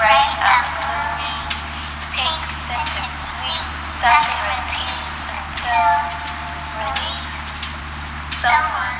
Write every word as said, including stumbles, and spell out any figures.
bright and blooming, pink scented sweet sakura teas until release. Someone